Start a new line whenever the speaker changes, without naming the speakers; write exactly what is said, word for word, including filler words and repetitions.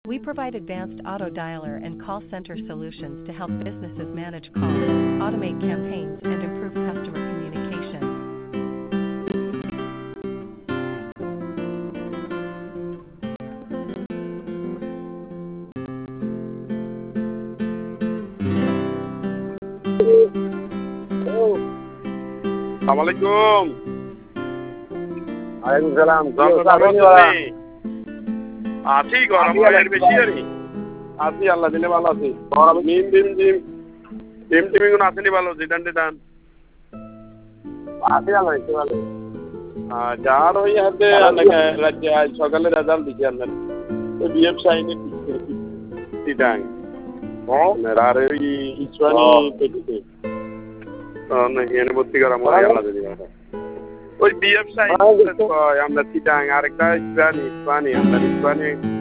We provide advanced auto dialer and call center solutions to help businesses manage calls, automate campaigns, and improve customer communication.
আসসালামাইকুম।
ওয়ালাইকুম সালাম।
আছি গরম এর বেশি আরে আছি আল্লাহ দিনে ভালো আছি। গরম দিন দিন দিন টিম টিমিং গুলো আসেনি ভালো জিদান দিদান
আছি আল্লাহ একটু ভালো।
যার ওই হাতে রাজ্যে আজ সকালে রেজাল্ট দিচ্ছি আপনার ওই বিএফ সাইনে দিদান আর ওই ইসওয়ানি পেটিতে এনে ভর্তি করা মনে আল্লাহ দিনে ওই বিএফ সাইন আমরা চিটাং আরেকটা ইসরানি ইসরানি আমরা ইসরানি